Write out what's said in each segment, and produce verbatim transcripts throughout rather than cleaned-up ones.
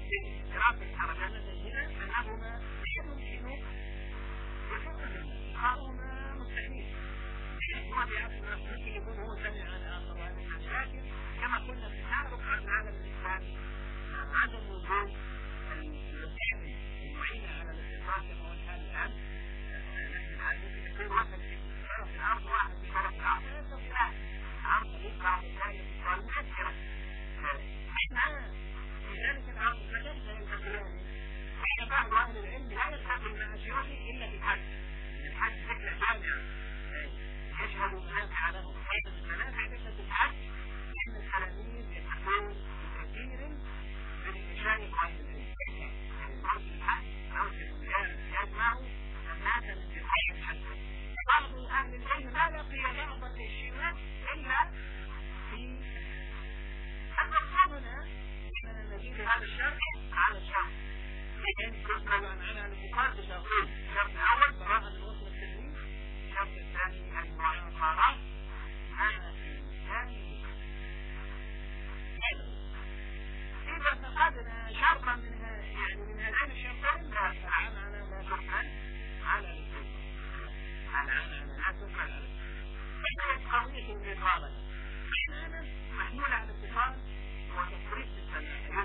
دراسة الحركات هنا أنهما يمكن يكونهما مستحيل. هو بيعرف ممكن يكون هو سمع عن آخر وهذا لكن كما قلنا في نعرف عن العالم الإسلامي عدم وجود الوسائل المعينة على الاتصال كما هو الحال الآن. نحن الآن ممكن يكون واحد في الأرض واحد في طرف الأرض لا يستطيع الأرض يطلع وسائل الاتصال مؤثرة. احنا في ذلك الأرض فليس يلتقيان. حين بعض أهل العلم لا يلتقي مع شيوخه إلا في الحج. الحج فكرة جامعة يشهد المنافع لهم. أيضا المنافع فكرة الحج لأن التلاميذ يلتقون بكثير من مشايخ أهل العلم. بعض الحج أو المجال يجمع الناس من جميع الحج. بعض أهل العلم ما لقي بعض الشيوخ إلا في المقصود هنا أننا نجيب هذا الشرط على الشرط. لكن تسمى عن عنها الاتفاق بشرطين. الشرط الأول براءة من وصل التدريس. الشرط الثاني المعاصرة مع الإنسان. إذا فقدنا شرطا من يعني من هذين الشرطين لا فالعنعنة لا تحمل على الاتفاق. العنعنة لا تحمل على الاتفاق. قضية المقابلة. العنعنة محمولة على الاتفاق وتفريط السماء.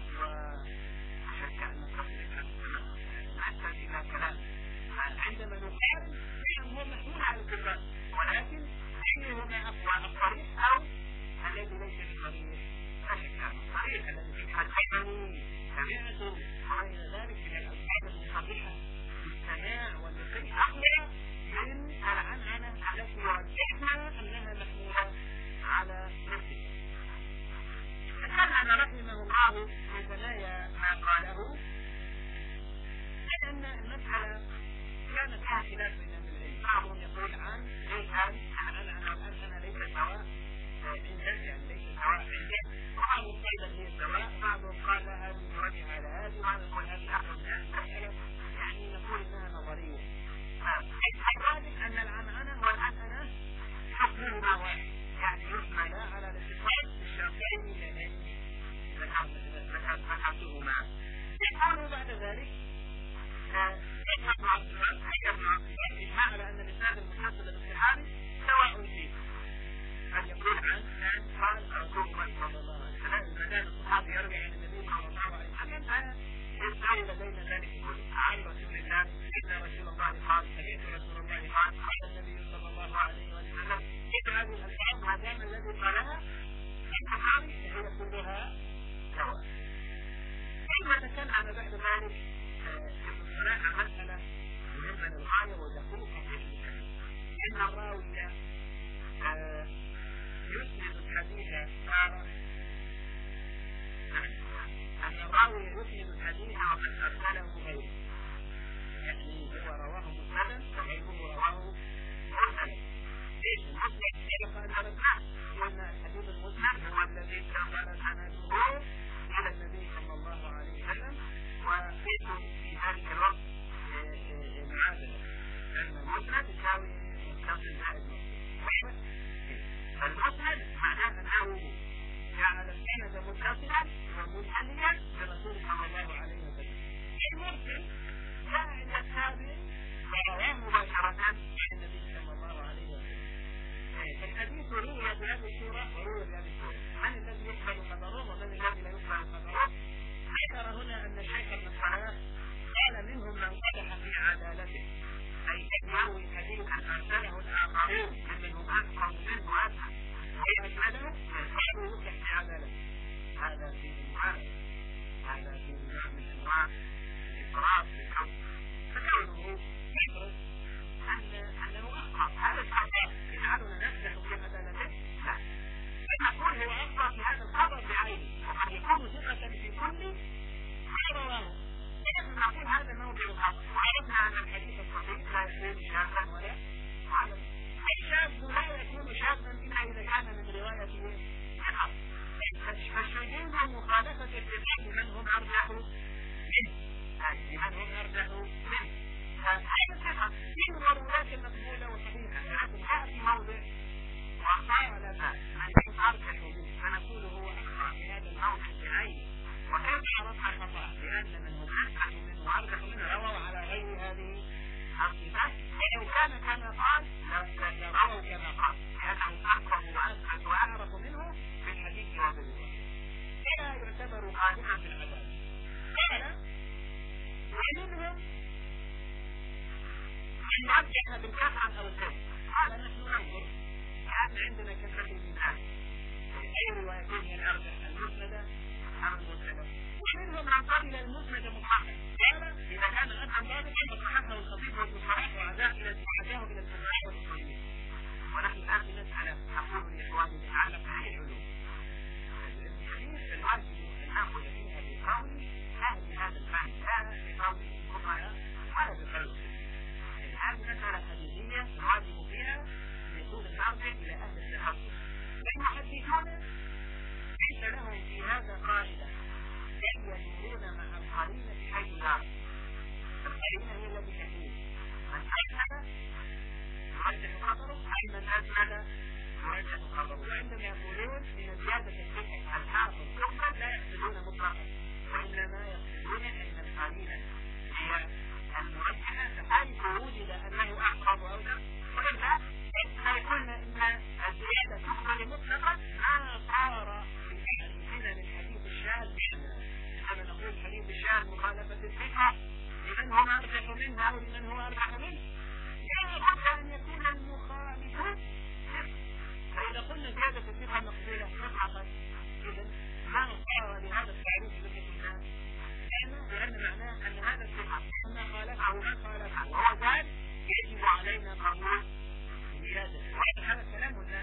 وشك أن تصلح نحتاج إلى كلام. عندما نقارن بأنه هو محمول على الاتفاق ولكن أيهما أقوى الصريح أو الذي ليس بالصريح؟ لا شك أن الصريح الذي فيه حدثني سمعته وغير ذلك من الألفاظ المصرحة بالسماع واللقي أقوى من العنعنة التي وجدنا أنها محمولة على نفسه. تكلم رحمه الله في ثنايا ما قاله لأن المسألة كانت فيها خلاف بين العلم. بعضهم يقول عن ليس عن أنا والأنثى ليس سواء عندك يعني ليس سواء عندك. بعضهم قال هي سواء. بعضهم قال هذه مرجعة على هذه. وهذا يقول هذه أحد من المسألة يعني نقول إنها نظرية. ذلك أن العنعنة والعنعنة حكمهما واحد يعني يحمل على الاتصال بالشرطين اللذين ذكرتهما. يقول بعد ذلك الإجماع على أن الإسناد المتصل بالصحابي سواء فيه. أن يقول عن أن قال رسول الله صلى الله عليه وسلم ما دام الصحابي يروي عن النبي صلى الله عليه وسلم فيستوي لدينا ذلك كله. عن رسول الله إن رسول الله قال سمعت رسول الله قال قال النبي صلى الله عليه وسلم إذ هذه الألفاظ ما دام الذي قالها الصحابي فهي كلها سواء. ثم تكلم بعد ذلك صراحة مسألة مهمة للغاية ودقيقة جدا. إن الراوي يسند الحديث تارة أن الراوي يسند الحديث وقد أرسله غيره. يعني هو رواه مسندا وغيره رواه مرسلا. ليش المسند سبق أن درسناه وأن الحديث المسند هو الذي انتقل سنده إلى النبي صلى الله عليه وسلم. وقيل في ذلك الوقت معادلة أن المسند يساوي متصل زائد متصل. المسند معناه أنه جعل السند متصلا ومنحنيا برسول صلى الله عليه وسلم. المرسل جاء عند التابع ورواه مباشرة عن النبي صلى الله عليه وسلم. فالحديث روي بهذه الصورة وروي بهذه الصورة. من الذي يقبل خبره ومن الذي لا يقبل خبره؟ ذكر هنا أن الشيخ ابن صلاح قال منهم من قدح في عدالته أي يروي حديثا أرسله الآخرون ممن هم أفقه منه وأفهم ويجمله قالوا يقدح في عدالته. هذا فيه معارضة. هذا فيه نوع من أنواع الإفراط في الحكم. فكونه يفرض أنه أخطأ. هذا الخطأ يجعلنا نقدح في عدالته؟ لا. نقول هو أخطأ في هذا الخبر بعينه وقد يكون ثقة في كل ما رواه. لكن نقول هذا موضع الخطأ. وعرفنا أن الحديث الصحيح لا يكون شاذا ولا معلم. الشاذ لا يكون شاذا إلا إذا كان من رواية الحق. فالشذوذ مخالفة الثقة لمن هم أرجح منه. لمن هم أرجح منه. هذه الثقة من الروايات المقبولة وصحيحة. لكن تأتي موضع وقال من أرجح منه فنقول هو أخطأ في هذا الموضع بعينه. وكيف عرفنا خطأ؟ يرجع بالكفر أو الكذب. قال نحن ننظر كأن عندنا كثير من هذا أي روايتين هي الأرجح المسندة أو المسندة، ومنهم من قبل المسندة مطلقا. قال إذا كان أدنى ضابطا فصححه الخطيب والمصطلح وعزاه إلى وعزاه إلى الفقهاء والأصوليين. ونحن الآن بنسأل أقول لإخواني تعالى في هذه العلوم الحديث الواجب أن نأخذ فيها بقول أهل هذا الفن لا بقول الفقهاء ولا بقول هذه مسألة حديثية الواجب فيها يكون الأرجح إلى أهل التخصص. المحدثون ليس لهم في هذا قاعدة بل يدورون مع القرينة حيث دار. القرينة هي التي تحدث من أسند يرجح خبره أي من أسند يرجح خبره. وعندما يقولون إن زيادة الصحة الحافظ ثم لا يقصدون مطلقا وإنما يقصدون أن القرينة هي المرجحة فحيث وجد أنه أحفظ أو لا وإلا فيقولنا إن الزيادة تقبل مطلقا ما صار بتعريفنا للحديث الشاذ بأننا عندما نقول حديث الشاذ مخالفة الثقة لمن هو أرجح منها أو لمن هو أرجح منه لا بد أن يكون المخالف. فإذا قلنا زيادة الثقة مقبولة مطلقا إذا ما صار لهذا التعريف بحث الناس لأن معناه أن هذا الثقة ما خالفه من خالفه وهو ذلك يجب علينا قبول زيادة. هذا كلام الناس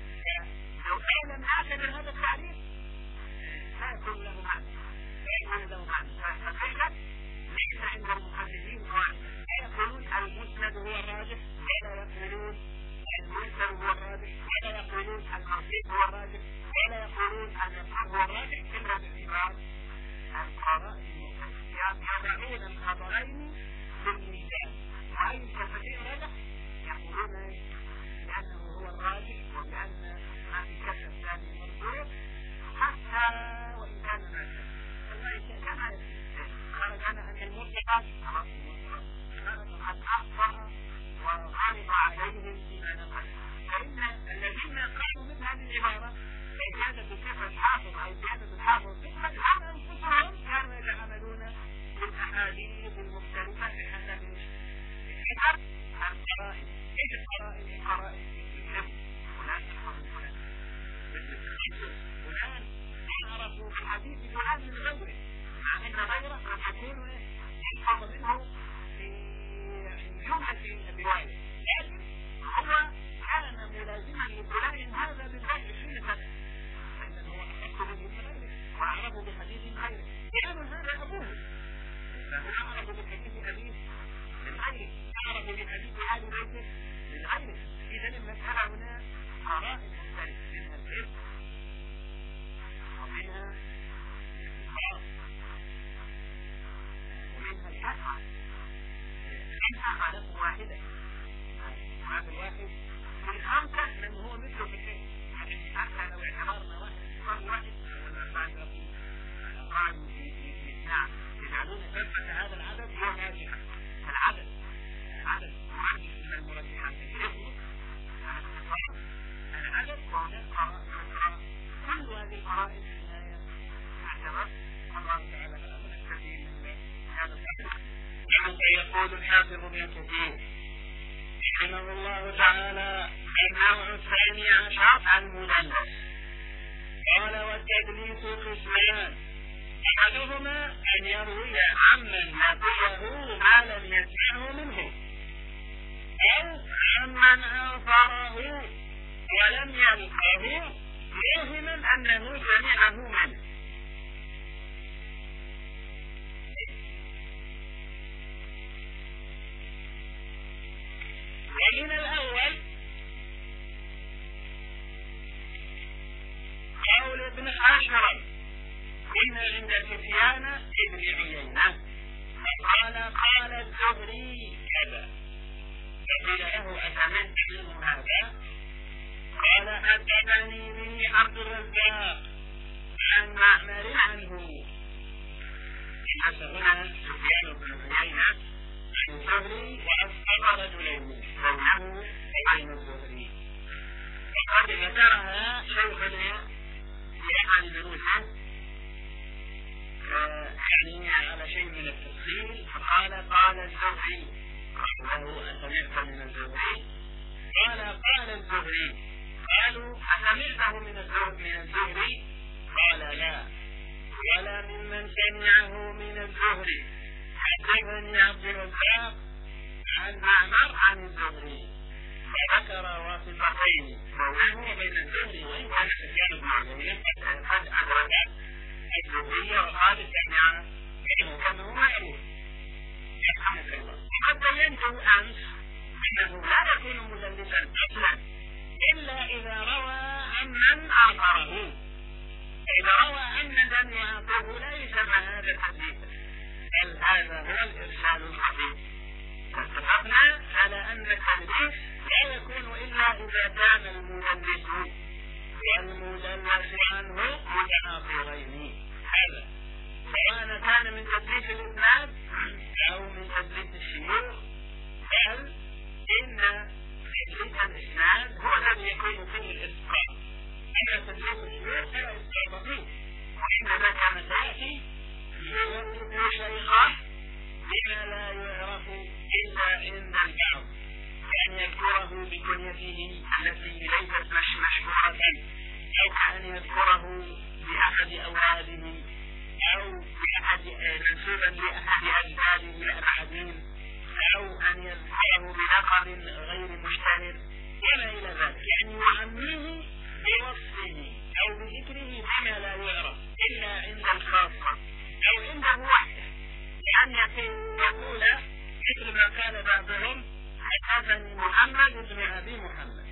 لو كان لم نعتبر هذا التعريف لا يكون له معنى لا يكون له معنى. فالحقيقة ليس عند المحدثين قاعدة لا يقولون المسند هو الراجح ولا يقولون المسند هو الراجح ولا يقولون المرجح هو الراجح ولا يقولون المسند هو الراجح إلا باعتبار القرائن يضعون الخبرين في الميزان وأي الشافعي رجح يقولون لأنه هو الراجح وبأن ما في كشف ثاني مرفوع حتى وإن كان ما كان والله كما خرج أنا أن المرجح خرج قد أخطأ وغلط عليهم فيما نقل. فإن الذين قالوا من هذه العبارة زيادة الثقة الحافظ أو زيادة الحافظ الثقة عن أنفسهم كانوا يتعاملون بالأحاديث المختلفة بحسب الكتاب القرائن. إيش القرائن؟ القرائن في الحفظ فلان يحفظ فلان مثل فلان يعرفوا في حديث فلان من غيره مع أن غيره قد يكون يحفظ منه في جملة الرواية لكن هو كان ملازما لفلان هذا بالغير عشرين سنة فإذا هو أحق منه من غيره وأعرفه بحديث غيره كان هذا أبوه فهو أعرف بحديث أبيه من غيره أعرف بحديث آل بيته من غيره. إذا المسألة هنا قرائن مختلفة منها الفقه ومنها الاختصاص ومنها الكثرة. الإنسان خلقه واحدة وهذا الواحد من خمسة من هو مثله في شيء حتى لو اعتبرنا واحد صار واحد بعد الأقران في اثنان يجعلون كفة هذا العدد هو راجحة. العدد العدد مرجح من المرجحات الحفظ العدد وهناك قرائن كل هذه القرائن في النهاية تعتبر الله تعالى من الكثير من هذا الحديث. يقول الحافظ ابن كثير رحمه الله تعالى النوع الثاني عشر المدلس. قال والتدليس قسمان أحدهما أن يروي عمن لقيه ما لم يسمعه منه أو عمن أنصره ولم يلقه موهما أنه سمعه منه. ومن الأول قول ابن أشرف إن عند سفيان ابن عيينة فقال قال الزهري كذا فقيل له أسمعت منه هذا قال حدثني به عبد الرزاق عن معمر عنه. هنا سفيان بن عيينة الزهري وأسقط رجلين بينه وبين الزهري وقد ذكرها شيخنا يعني بنوسه يعني على شيء من التفصيل فقال قال الزهري له أسمعت الزهري. قالوا أسمعته من الزهري؟ قال لا، ولا ممن سمعه من الزهري. حدثني عبد الرزاق عن معمر عن الزهري، فذكر واسطتين بينه وبين الزهري، وإن كان سفيان بن عيينة قد أدرك الزهري وقال سمع منه كأنه معروف. يرحمك الله. وقد بينت أمس أنه لا يكون مدلسا أصلا إلا إذا روى عمن أعطاه. إذا روى عمدا يعطيه لا يسمى هذا تدليسا، بل هذا هو الإرسال الخفي. اتفقنا على أن التدليس لا يكون إلا إذا كان المدلس والمدلس عنه متناقضين. هذا سواء كان من تدليس الإسناد أو من تدليس الشيوخ، بل إن تدليس الإسناد هو الذي يكون فيه الإسقاط. أما تدليس الشيوخ فلا إسقاط فيه، وإنما كان سيأتي يوصف شيخه بما لا يعرف إلا عند البعض، كأن يذكره بكنيته التي ليست مشهورة، أو كأن يذكره بأحد أولاده، أو بأحد منسوبا لأحد أجداده الأبعدين، أو أن يذكره بلقب غير مشتهر وما إلى ذلك، يعني يعميه بوصفه أو بذكره بما لا يعرف إلا عند الخاصة أو عنده وحده، لأن يقول مثل ما قال بعضهم حدثني محمد بن أبي محمد،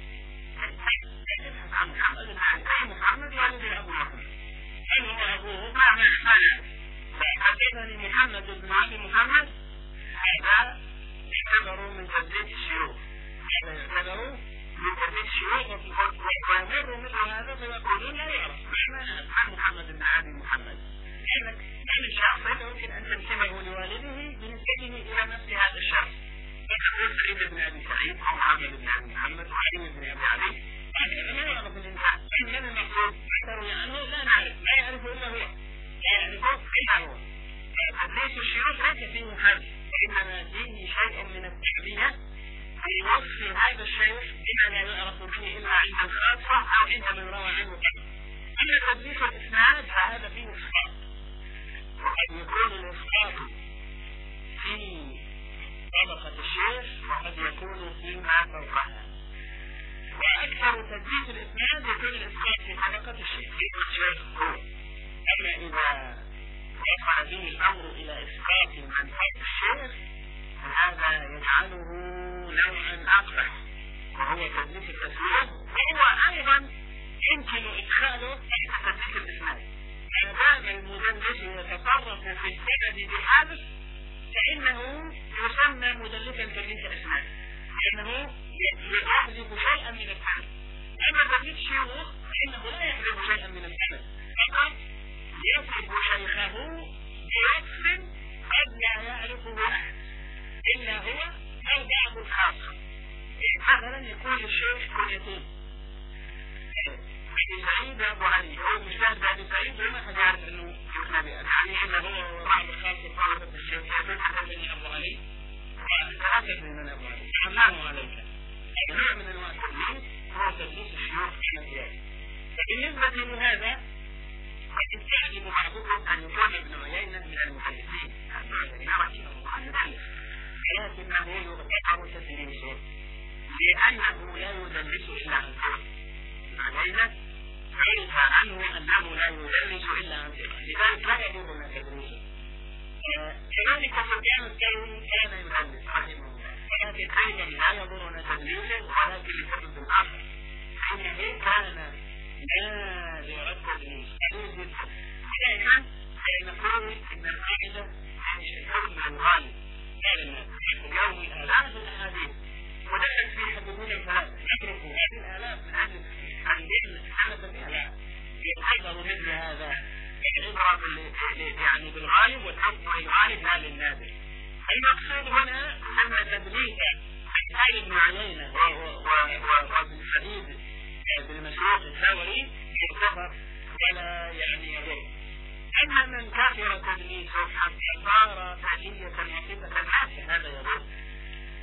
عن محمد بن أبي محمد والد أبو محمد، هل هو أبوه؟ معنى احتمال. حدثني محمد بن أبي محمد، هذا يعتبر من تدليس الشيوخ، هذا يعتبر من تدليس الشيوخ، ويمر مثل هذا فيقولون لا يعرف معنى محمد بن أبي محمد، لأنك من الشخص يمكن أن تنسبه لوالده بنسبته إلى نفس هذا الشخص، فتقول سعيد بن أبي سعيد أو محمد بن أبي محمد وعلي بن أبي علي، هذا لا يعرف الإنسان، إن كان المقصود تروي عنه لا نعرف، لا يعرف إلا هو، لا يعرفه إلا هو. تدليس الشيوخ ليس فيه هذا، وإنما فيه شيء من التعمية في وصف هذا الشيخ بما لا يعرف به إلا عند الخاصة أو عند من روى عنه كذا. أما تدليس الإسناد فهذا فيه إسقاط، وقد يكون الإسقاط في طبقة الشيخ وقد يكون فيما فوقها، وأكثر تدليس الإسناد يكون الإسقاط في طبقة الشيخ الشيخ هو. أما إذا وصل به الأمر إلى إسقاط من فوق الشيخ فهذا يجعله نوعا أقبح، وهو تدليس التسوية، وهو أيضا يمكن إدخاله تحت تدليس الإسناد. ما دام المدلس يتصرف في السند بحذف فإنه يسمى مدلسا تدليس الإسناد، لأنه يحذف شيئا من السند. أما تدليس الشيوخ فإنه لا يحذف شيئا من السند، فقط يصف شيخه بوصف قد لا يعرفه أحد إلا هو أو بعض الخاصة. مثلا يكون الشيخ كنيتين أبي سعيد أبو علي، هو مجتهد أبي سعيد وما حد يعرف أنه يكون أبي، يعني إنه هو بعض الخاصة طالبة الشيخ يقول حدثني أبو علي وأتأكد من أبو علي الله عليك. نوع من أنواع التدليس هو تدليس الشيوخ كما سيأتي. فبالنسبة لهذا قد يستعجل بعضكم أن يكون ابن عيينة من المحدثين، لكنه يعتبر تدليسه لأنه لا يدلس إلا عن ثقة. ابن عيينة عرف عنه أنه لا يدلس إلا عن ثقة، لذلك لا يضرنا تدليسه. كذلك سفيان الثوري كان يدلس رحمه الله، ولكن أيضا لا يضرنا تدليسه، ولكن لسبب آخر أنه كان نادر التدليس قليل جدا. دائما نقول ان القاعده يكون من الغالب، لان اليوم الاف الاحاديث ودخل في حدود الثلاثه يتركوا هذه الالاف من اجل عندنا حدث الالاف يقدر مثل هذا العبره يعني بالغالب والحكم بالغالب لا للنادر. المقصود هنا ان تدليس حال ابن عيينه وابن سعيد بالمسروق الثوري يعتبر ولا يعني يضر. أما من كثر تدليسه حتى صار تحية وصفة الناس هذا يضر.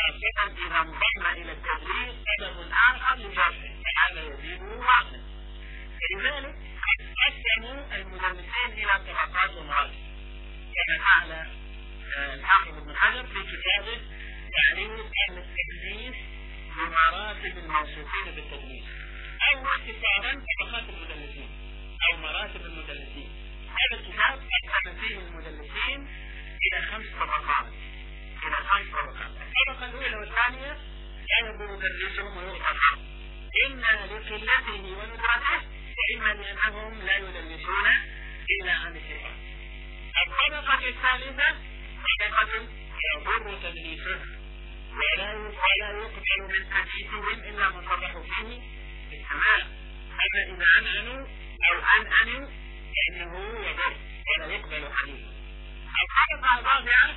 خاصة إذا انضم إلى التدليس سبب آخر لجرحه فهذا يزيده وعنا. لذلك قسموا المدلسين إلى طبقات ومراتب كما فعل الحافظ ابن حجر في كتابه تعريف أهل التدليس بمراتب الموصوفين بالتدليس، أو اختصارا طبقات المدلسين أو مراتب المدلسين. هذا الكتاب قسم فيه المدلسين إلى خمس طبقات إلى خمس طبقات. الطبقة الأولى والثانية لا يضر تدليسهم ويغتفر إما لقلته وندرته وإما لأنهم لا يدلسون إلا عن الثقة. الطبقة الثالثة طبقة يضر تدليسهم ولا ولا يقبل من حديثهم إلا ما صرحوا فيه بالسماع، أما إذا أنعنوا أو أنعنوا فإنه يضر ولا يقبل حديثه. الطبقة الرابعة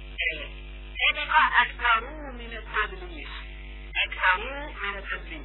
طبقة أكثروا من التدليس أكثروا من التدليس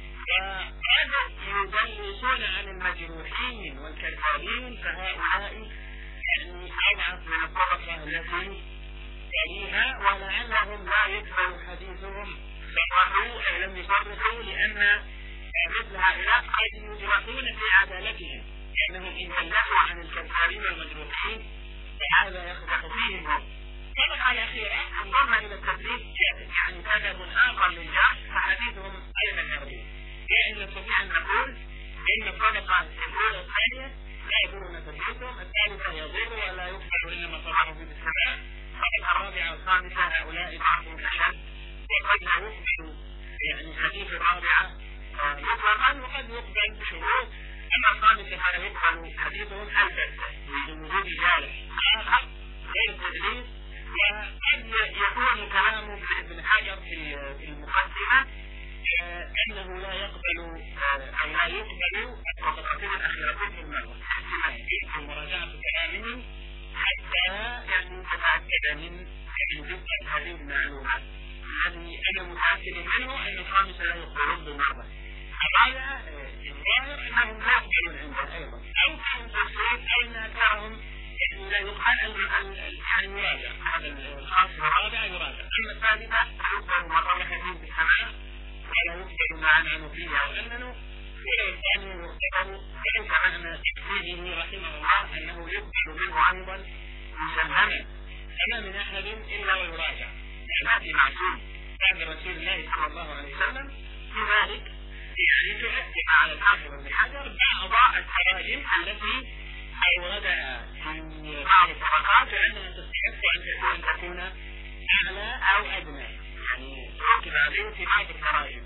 وقد يدلسون عن المجروحين والكذابين، فهؤلاء يعني أضعف من الطبقة التي تليها ولعلهم لا يقبل حديثهم صرحوا أو لم يصرحوا، لأن مثل هؤلاء قد يجرحون في عدالتهم لأنهم إن دلسوا عن الكذابين والمجروحين فهذا يخبط فيهم. الطبقة الأخيرة انضم إلى التدليس يعني سبب آخر للجرح فحديثهم أيضا يرضي، يعني نستطيع أن نقول إن الطبقة الأولى والثانية لا يضرون تدليسهم، الثالثة يضر ولا يقبل إلا ما صرحوا في السماع، الطبقة الرابعة والخامسة هؤلاء بعضهم أشد وقد لا يقبل يعني حديث الرابعة مطلقا وقد يقبل بشروط، أما الخامسة فلا يقبل حديثهم البتة لوجود جارح آخر غير التدليس. وقد يكون كلام ابن حجر في المقدمة أنه لا يقبل أو لا يقبل الطبقتين الأخيرتين في المرة، يمكن مراجعة كلامه حتى يعني تتأكد من وجود هذه المعلومات الذي أنا متأكد منه أن الخامسة لا يقبلون بالمرة. الرابعة الظاهر أنهم لا يقبلون عنده أيضا أو في تفسير أو أن أكثرهم لا يقبل أن يراجع، هذا الخاص الرابع يراجع. أما الثالثة يقبل ما صرح فيه بالسماع ولا يقبل ما أنعنوا فيه أو أننوا، ولا الثاني يقبل ليس معنى تكفيره رحمه الله أنه يقبل منه أيضا مسلما فما من أحد إلا ويراجع، لأن معصوم كان رسول الله صلى الله عليه وسلم. لذلك يعني تؤكد على الحافظ ابن حجر بعض التراجم التي أوردها في بعض الطبقات لأنها تستحق أن تكون أعلى أو أدنى، يعني تؤكد عليه في بعض التراجم.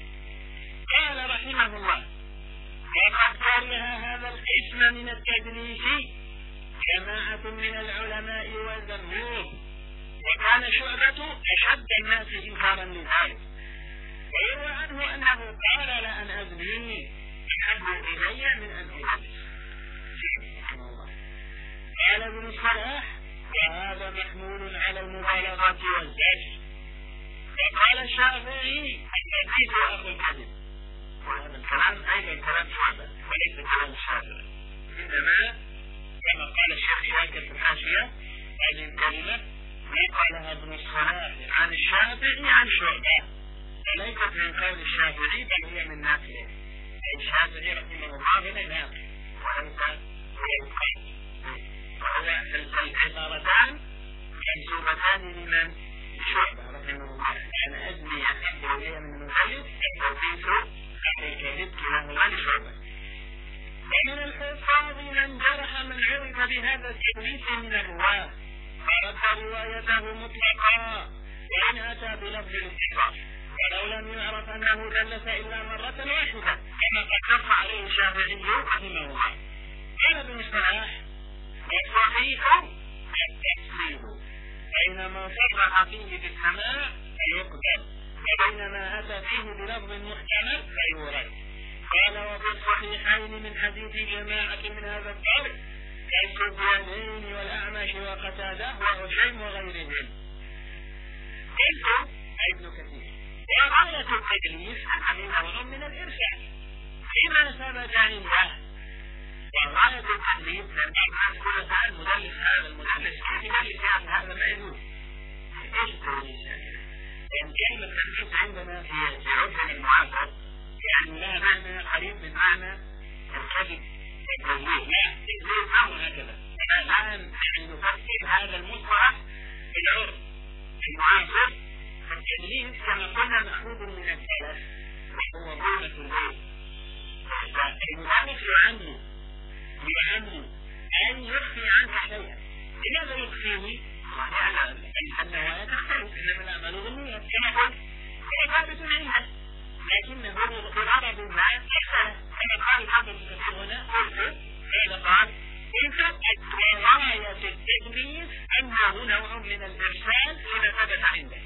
قال رحمه الله: وقد كره هذا القسم من التدليس جماعة من العلماء والجمهور، وكان شعبة أشد الناس إنكارا لذلك، ويروى عنه أنه قال: لأن أزني أحب إلي من أن أدلس. قال ابن الصلاح: وهذا محمول على المبالغة والزجر. وقال الشافعي: التدليس أخو الكذب. وهذا الكلام أيضا كلام شعبة وليس كلام الشافعي، إنما كما قال الشيخ شاكر في الحاشية هذه الكلمة قالها ابن الصلاح عن الشافعي عن شعبة، فليست من قول الشافعي بل هي من ناقله. الشافعي رحمه الله هنا ناقل وليس هو القول، وهو العبارتان منسوبتان لمن؟ شعبة رحمه الله. أنا أزني أحب إلي من المدلس التدليس أخو الكذب كلاهما لشعبة. ومن الحفاظ من جرح من عرف بهذا التدليس من الرواة فرد روايته مطلقا وإن أتى بلفظ الاتصال، ولو لم يعرف أنه دلس إلا مرة واحدة كما قد نص عليه الشافعي رحمه الله. قال ابن الصلاح: الصحيح التفصيل بينما صرح فيه بالسماع فيقبل وبينما أتى فيه بلفظ محتمل فيورد. قال: وفي الصحيحين من حديث جماعة من هذا الطريق كالسفيانين والأعمش وقتادة وهشيم وغيرهم. قلت ابن كثير: وغاية التدليس نوع من الإرشاد فيما ثبت عنده، وغاية التدليس لم يكن كل فعل مدلس هذا المدلس كيف يدلس يعني هذا ما يجوز. ايش التدليس يعني؟ كلمة تدليس عندنا في عرفنا المعاصر يعني لها معنى قريب من معنى الكذب التزوير. لا، التزوير أمر هكذا. الآن نحن نفسر هذا المصطلح بالعرف المعاصر. التدليس كما قلنا مأخوذ من الثلاث وهو ظلمة البيت. فالمدلس يعمي يعمي أن يخفي عنك شيئا. لماذا يخفيه؟ النوايا تختلف، إنما الأعمال بالنيات كما قلت هي ثابت عنده، لكنه بالعرب ما يختلف. كما قال الحافظ ابن كثير هنا قلت هذا قال قلت غاية التدليس أنه نوع من الإرسال إذا ثبت عنده.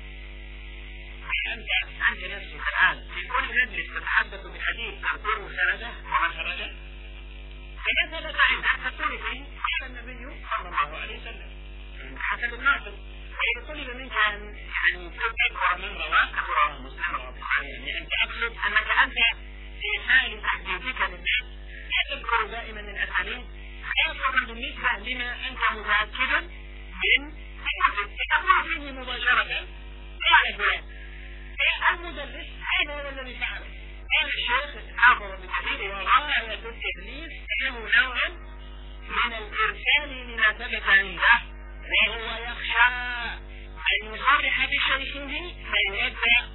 أنت أنت نفسك الآن في كل مجلس تتحدث بحديث تذكر سنده وما خرجه، فإذا ثبت عندك تقول فيه قال النبي صلى الله عليه وسلم حسب الناقل. وإذا طلب منك أن يعني تذكر من رواه رواه مسلم رواه البخاري، يعني أنت أقصد أنك أنت في حال تحديثك للناس لا تذكر دائما الأسانيد، خاصة بالنسبة لما أنت متأكدا من تقول فيه مباشرة قال فلان. المدلس هذا هو الذي فعله. قال الشيخ حافظ ابن كثير وغاية التدليس أنه نوع من الإرسال لما ثبت عنده، وهو يخشى أن يصرح بشيخه فيرد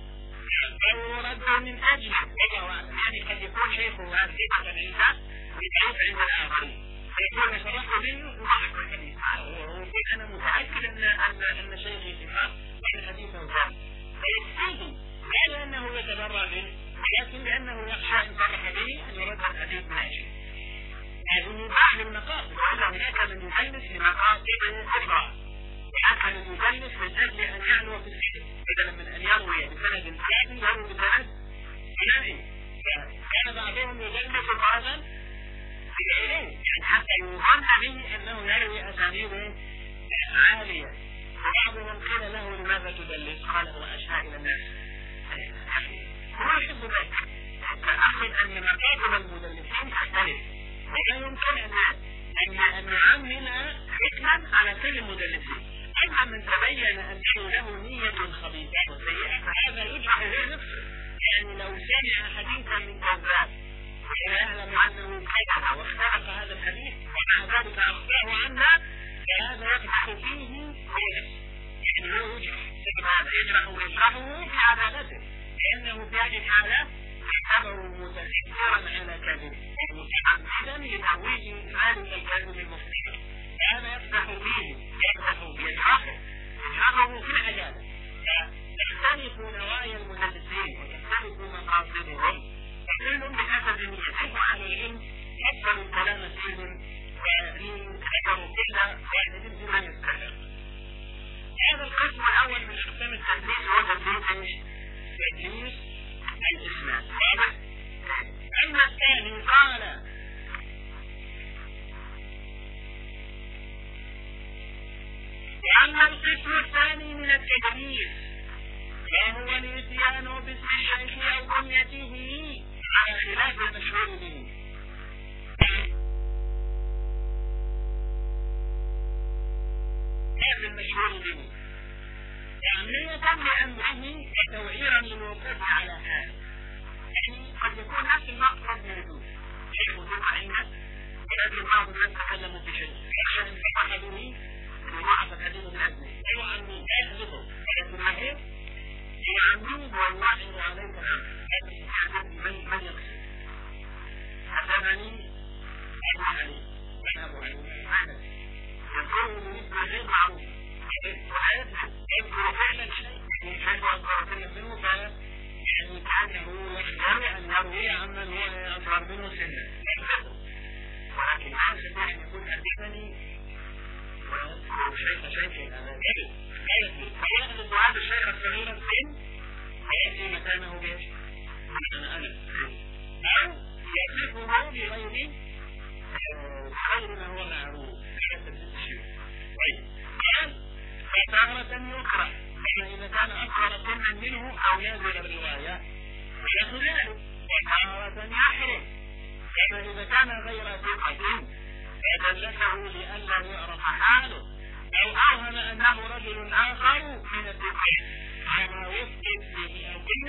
فيرد من أجله. يعني قد يكون شيخه هذا ثقة عنده ويضعف عند الآخرين فيكون صرحه منه وضعف الحديث. ويقول أنا متأكد أن أن أن شيخي ثقة وأن حديثه ثابت، فيكفيه لا لأنه يتبرع منه ولكن لأنه يخشى إن صرح به أن يرد الحديث من أجله. هذه بعض المقاصد. هناك من يدلس لمقاصد أخرى، وهناك من يدلس من أجل أن يعلو في السند، بدلا من أن يروي بسند ثاني يروي بسند ثاني. كان بعضهم يدلس بعضا بغيره يعني حتى يظن به أنه يروي أسانيد عالية. وبعضهم قيل له لماذا تدلس؟ قال هو أشهى إلى الناس. هو يحب ذلك. أقصد أن مقاصد المدلسين تختلف، ولا يمكن أن أن أن نعمم حكما على كل المدلسين. أما من تبين أنه له نية خبيثة وسيئة فهذا يجرح نفسه. يعني لو سمع حديثا من كذاب ويعلم أنه كذب واختلق هذا الحديث ومع ذلك أخفاه عنا فهذا يقدح فيه وينفسه. يعني هو يجرح هذا يجرح ويجرحه في عدالته، لأنه في هذه الحالة يعتبر متكبرا على كذب متعمدا لترويج ذلك الكذب المفترض، فهذا يقدح فيه يقدح يجرحه يجرحه في العدالة. فتختلف نوايا المدلسين وتختلف مقاصدهم وكل بحسب نيته. أهل العلم يفضل الكلام فيهم وذكروا كل واحد بما يستحق. هذا القسم الأول من أقسام التدليس هو تدليس تدليس الإسناد. أما الثاني قال وأما القسم الثاني من التدليس فهو الإتيان باسم الشيخ أو بنيته على خلاف المشهور به. خلاف المشهور به تعمية لأمره وتوعيرا للوقوف على حاله. يعني قد يكون نفس المقصد موجود شيخ ثم عندك ولكن بعض الناس تكلموا في شيء يخشى أن يفرح به ويضعف الحديث من أجله ويعمي لا يحدثه ولكن الأخير يعميه ويوعظ عليك من من يقصد. حسنني أبو علي من أبو علي ماذا يقول مثل غير معروف يذكر فعلا شيء يحب أن ترسل منه يعني كأنه يحذر أن يروي عمن هو أصغر منه سنا، ولكن لا يستطيع أن يكون حدثني وشيخ شيخ هذا كذب فيأخذ هذا الشيخ الصغير السن ويأتي مكانه بيش أنا أنا أو يصفه بغير غير ما هو معروف كما تبدأ الشيء. طيب قال فتارة يكره كما إذا كان أصغر سنا منه أو نازل الرواية ويأخذ ذلك، وتارة يحرم كما إذا كان غير ثقة فدلته لئلا يعرف حاله أو أوهم أنه رجل آخر من الثقين كما وفقت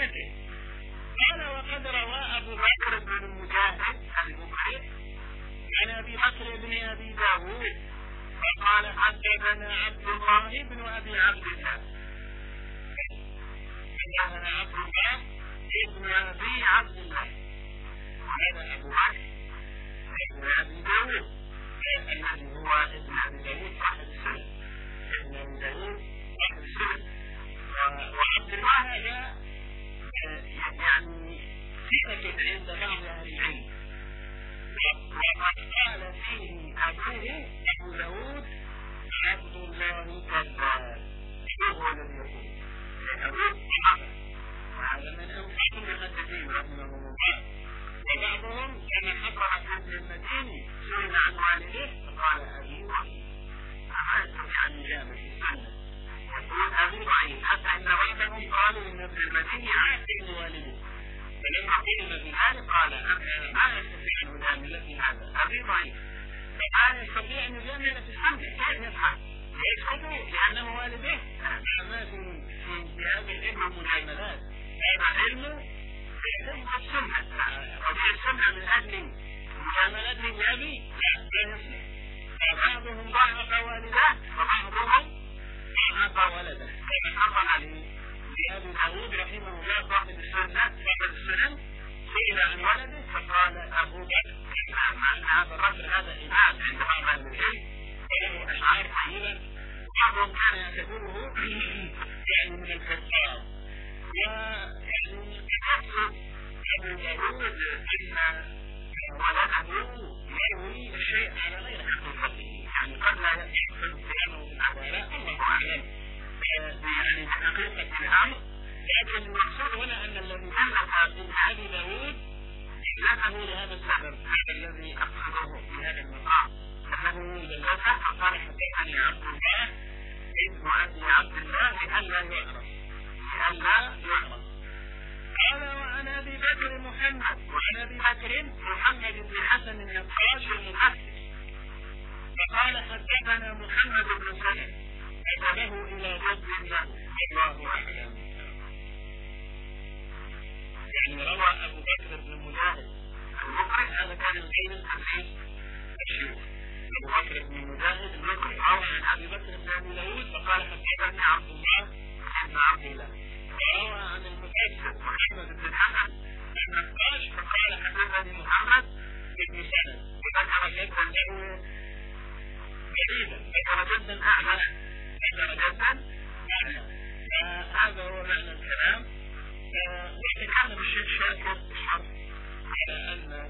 بسنته. قال وقد روى أبو بكر بن المجاهد المقرئ عن أبي بكر بن أبي داود فقال حدثنا عبد الله بن أبي عبد الله حدثنا عبد الله بن أبي عبد الله هذا أبو بكر بن أبي داود الذي هو ابن أبي داود صاحب السنة ابن أبي داود صاحب السنة. وعبد الله هذا يعني ثقة عند بعض أهل العلم، وقد قال فيه أبوه أبو داود عبد الله كذاب، هو الذي يقول أبوه صحابة، وهذا من أنصاف المحدثين رحمهم الله. وبعضهم كما حصل في ابن المديني سئل عن والده فقال أبي ضعيف، أما يستطيع أن يجامل في السنة يقول أبي ضعيف، حتى إن بعضهم قالوا إن ابن المديني عاقل لوالده، فلما قيل بذلك قال أنا ما يستطيع أن يجامل في هذا أبي ضعيف، فقال يستطيع أن يجامل في السنة كيف يفعل؟ يسكتوا لأنه والده. ما في في هذا العلم مجاملات، هذا علم يحب السنة، قضية السنة من أجل مجاملات النبي لا يصلح. فبعضهم ضعف والده وبعضهم ضعف ولده، كما حصل لأبي داود رحمه الله صاحب السنة صاحب السنن سئل عن ولده فقال أبو بكر، مع أن هذا الرجل هذا إمام عند بعض أهل العلم وله أشعار طيبة، وبعضهم كان يعتبره يعني من الكفار. ويعني يقصد أبو داود أن ولده يروي الشيء على غير حقيقته، يعني قد لا يقصد كلامه بالعبارة، الله أعلم يعني بحقيقة الأمر، لكن المقصود هنا أن الذي ألف ابن أبي داود ألفه لهذا السبب، هذا الذي أقصده في هذا المقام، أنه للأسف فقال حدثني عبد الله ابن أبي عبد الله لئلا يعرف لئلا يعرف. قال وعن أبي بكر محمد وعن أبي بكر محمد بن حسن النقاش المحدث فقال حدثنا محمد بن سلمة أجابه إلى جد له الله أعلم. يعني روى أبو بكر بن مجاهد المقرئ، هذا كان من الحديث الشيوخ، أبو بكر بن مجاهد المقرئ روى عن أبي بكر بن أبي داود فقال حدثني عبد الله بن عبد الله، وروى عن المفسر محمد بن حسن النقاش فقال حدثني محمد بن سلمة، وذكر جدا له جديدا، ذكر جدا أعلى ذكر جدا أعلى. فهذا هو معنى الكلام. وتكلم الشيخ شاكر بشرح على أن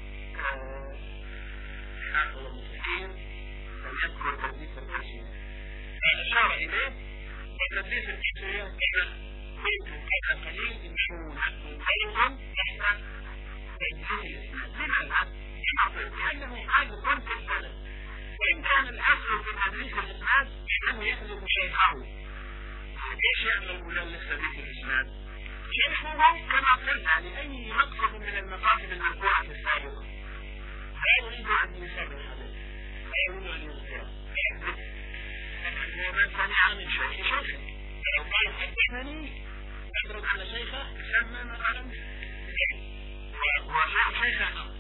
حافظ المسلمين لم يذكر تدليس التسوية، فأشار إليه وتدليس التسوية كما قلت قبل قليل إنه نحن أيضا تحت تدليس الإسناد. لماذا؟ كما قلت لأنه قد يكون في السند، وإن كان الأصل في تدليس الإسناد أنه يحذف شيخه، ليش يعمل مدلس تدليس الإسناد؟ شيخه كما قلنا لأي مقصد من المقاصد المذكورة في السابقة، لا يريد أن يسبب الحديث، لا يريد أن يذكره، ومن سمع من شيخ شيخه، فلو قال حدثني أدرك على شيخه يسمى مثلا وشيخ شيخه